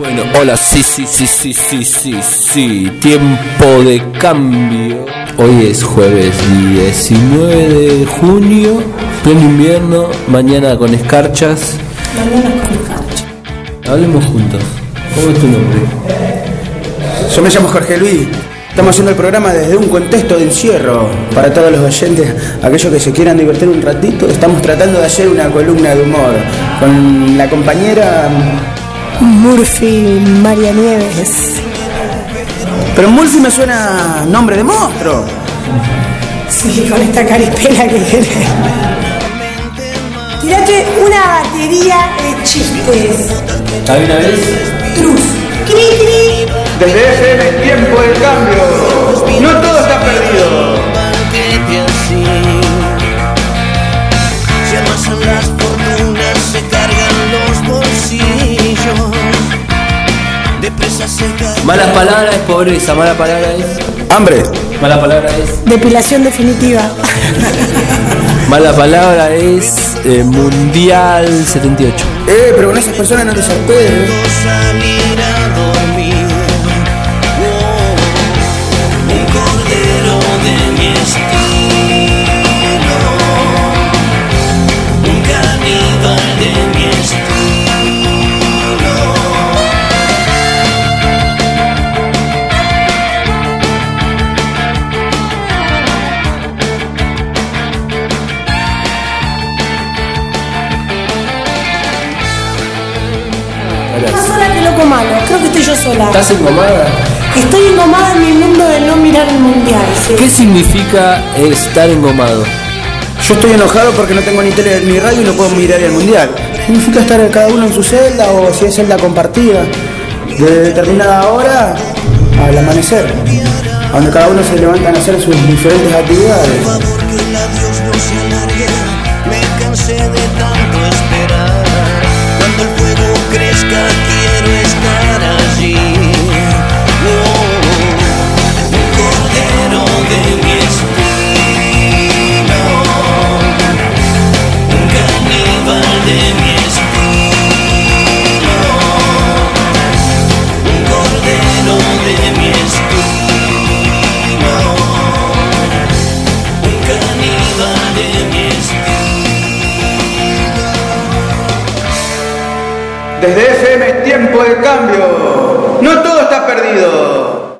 Bueno, hola, sí, tiempo de cambio. Hoy es jueves 19 de junio, pleno invierno, mañana con escarchas. Hablemos juntos. ¿Cómo es tu nombre? Yo me llamo Jorge Luis. Estamos haciendo el programa desde un contexto de encierro. Para todos los oyentes, aquellos que se quieran divertir un ratito, estamos tratando de hacer una columna de humor con la compañera Murphy María Nieves. Pero Murphy me suena nombre de monstruo. Sí, con esta caripela que tiene. Tirate una batería de chistes. ¿Hay una vez? Cruz. Cri, cri. Desde FM Tiempo de Cambio. No todo está perdido. Si amasan las fortunas, se cargan los bolsillos. Depresa se cae. Malas palabras es pobreza, mala palabra es... Hambre. Mala palabra es... Depilación definitiva. Mala palabra es Mundial 78. Pero con esas personas no te sorprendes. Salir a dormir. Un cordero de mi estilo. Un caníbal de mi estilo. Más sola que loco malo. Creo que estoy yo sola. ¿Estás engomada? Estoy engomada en mi mundo de no mirar el mundial. Sí. ¿Qué significa estar engomado? Yo estoy enojado porque no tengo ni tele ni radio y no puedo mirar el mundial. Significa estar cada uno en su celda o si es celda compartida. De determinada hora al amanecer. Donde cada uno se levanta a hacer sus diferentes actividades. Por favor, que el adiós no se alargue. Me cansé de tanto esperar. Cuando el fuego crezca, quiero estar allí. Un cordero de mi estilo. Un caníbal de mi estilo. Un cordero de mi estilo. Un caníbal de mi estilo. Desde FM Tiempo de Cambio. No todo está perdido.